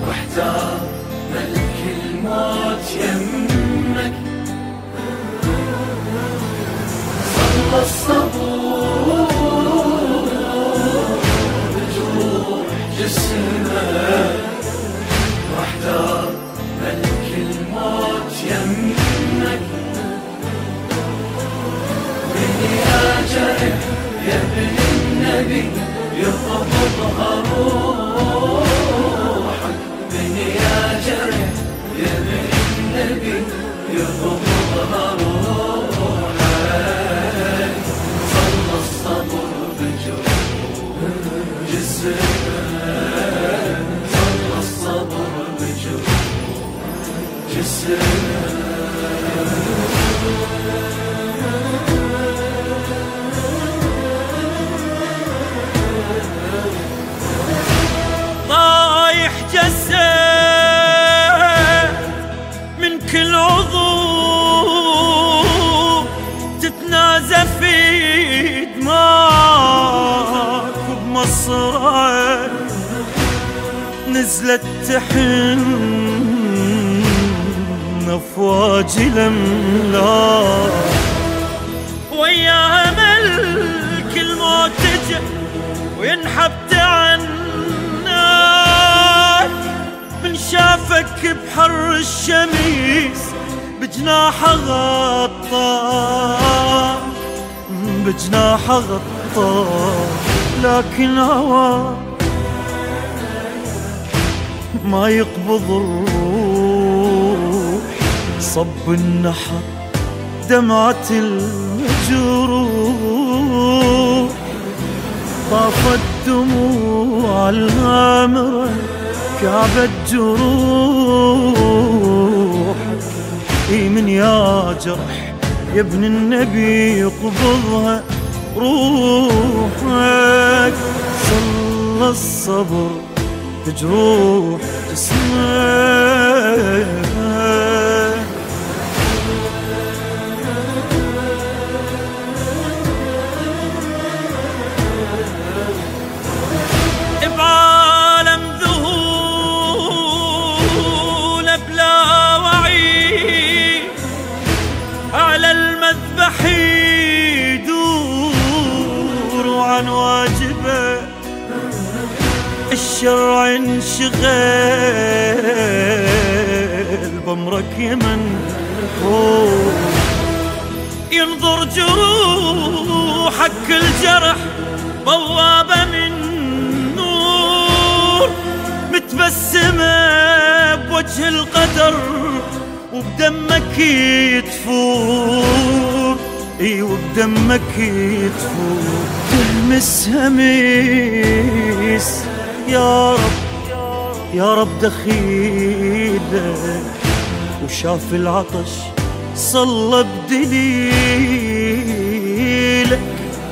واحتار ملك الموت يمك. صلى الصبور بجروح جسمك، واحتار ملك الموت يمك. من يا جرح يا ابن النبي يقبضها روحك، من يا جرح يا ابن النبي يقبضها روحك. صلى الصبر بجروح جسمك، صلى الصبر بجروح جسمك. طايح جسد من كل عضو، تتنازف في دماغك وبمصرعك نزلت تحن افواج الاملاك. وياها ملك الموت تجي وينحبت عنك، من شافك بحر الشميس بجناحه غطى، بجناحه غطى. لكن هوا ما يقبض الروح، صب النحر دمعة المجروح. طافت دموع الغامرة كعبت جروحك. من يا جرح يا ابن النبي يقبضها روحك. صلى الصبر بجروح جسمك. بعالم ذهول بلا وعي على المذبح يدور عن واجبه. الشرع انشغل بأمرك يمن ينظر جروحك كل جرح بوابة من نور، متبسمة بوجه القدر وبدمك يتفور. وبدمك يتفور تلمس هميس يا رب يا رب دخيلك. وشاف العطش صلى بدليلك،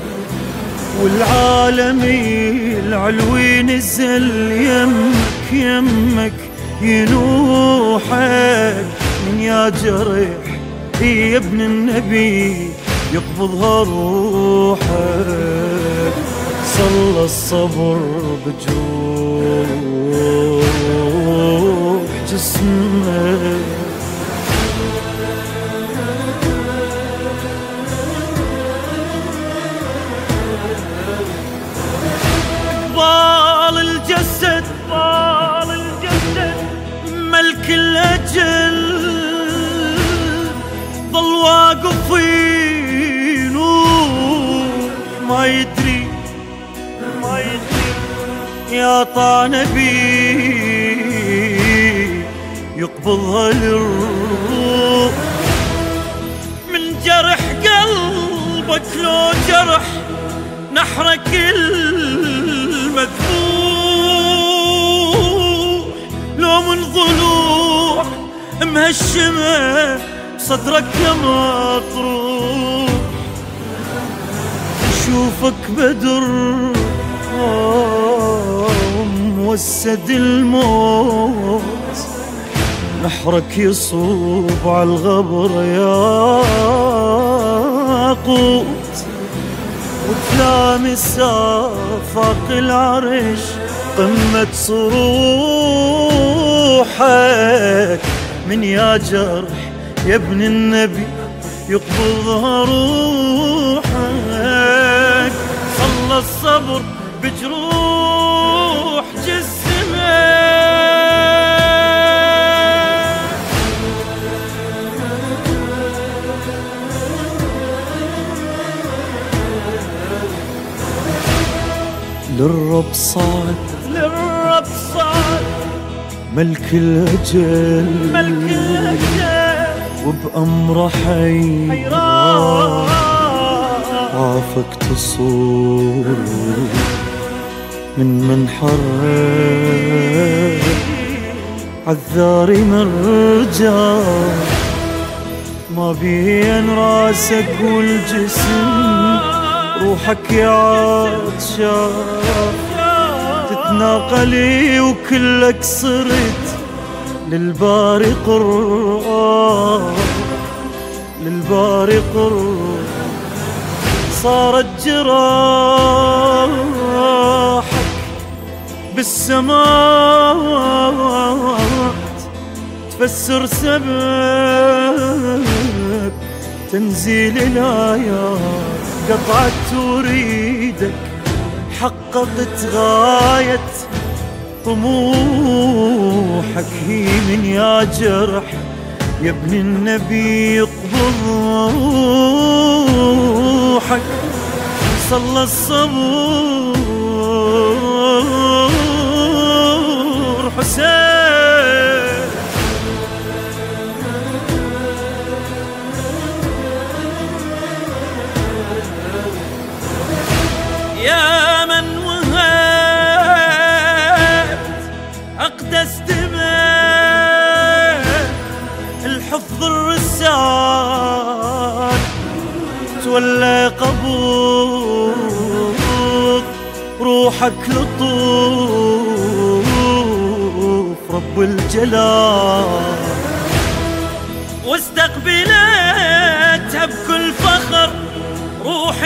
والعالم العلوي نزل يمك يمك ينوحك. من يا جرح يا ابن النبي يقبضها روحك. صلى الصبر بجروح جسمك. قبال الجسد ملك الأجل ظل واقف في نور ما يدري يا طعنبي يقبضها للروح. من جرح قلبك لو جرح نحرك المذبوح، لو من ضلوع مهشمة صدرك مطروح. شوفك بدر موسد الموت، نحرك يصوب على الغبر ياقوت. وتلامس آفاق العرش قمة صروح. روحك من يا جرح يا ابن النبي يقبضها روحك. صلى الصبر بجروح جسمك للرب صعد ملك الأجل وبأمره حيران عافك تصور من منحرك عالثار مرجان ما بين راسك والجسم روحك يا عطشان تتناقلي وكلك صرت للباري قرآن للباري قرآن صارت جراحك بالسماوات تفسر سبب تنزيل الآيات قطعت تريدك حققت غاية طموحك هي من يا جرح يا ابن النبي يقبض روحك. صلى الصبور حسين يا من وهبت أقدس دماء الحفظ الرسال تولى قبوض روحك لطوف رب الجلال واستقبلتها بكل فخر روح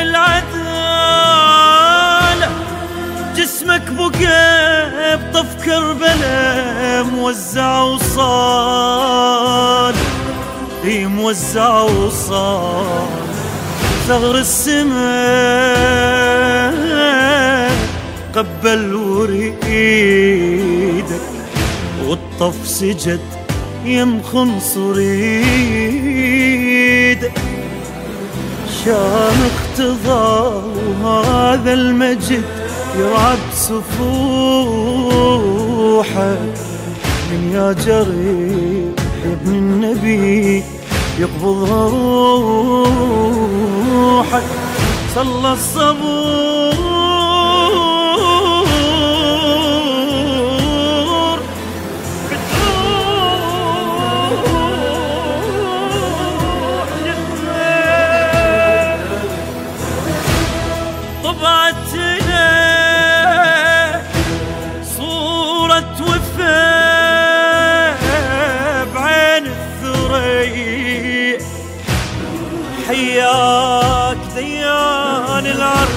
العدالة جسمك بقى بطف كربلاء موزع وصال موزع وصال ثغر السماء قبل وريدك والطف سجد يمخن صريدك شام اقتضى وهذا المجد يرعب سفوحك من يا جريح يا ابن النبي يقبضها روحك. صلى الصبور بتروح جسمك طبعت لك صورة وفاء بعين الثريا حياك ديان العرش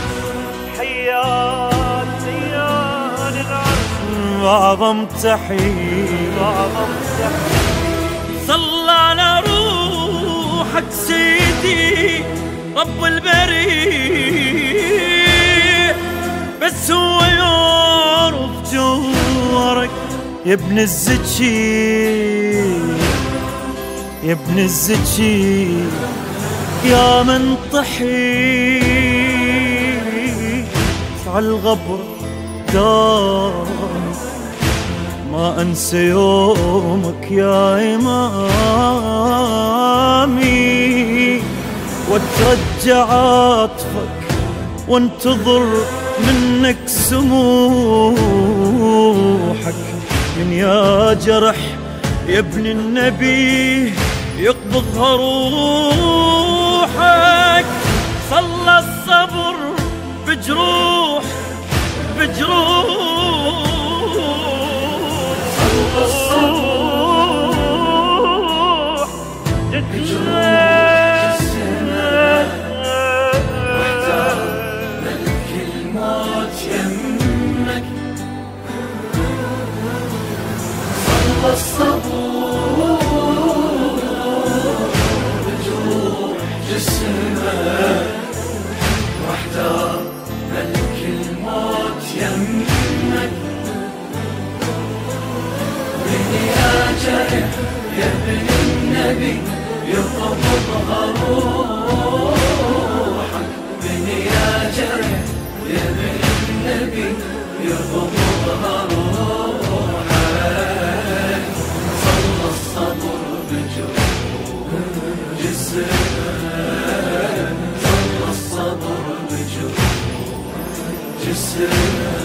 حياك ديان العرش أعظم تحية صلى على روحك سيدي رب البرية بس هو يعرف جوارك يا ابن الزكي يا ابن الزكي يا من طحيت عالغبر دار ما أنسى يومك يا إمامي واترجى عاطفك وانتظر منك سموحك من يا جرح يا ابن النبي يقبضها روحك. صلى الصبر بجروح صلى الصبر بجروح واحتار ملك الموت يمك. صلى صلى الصبور بجروح جسمه، واحتار ملك الموت يمك. من يا جرح يا ابن النبي يقبضها روحك، من يا جرح يا ابن النبي يقبضها روحك. صلى الصبر بجروح جسمه، صلى الصبر بجروح جسمه.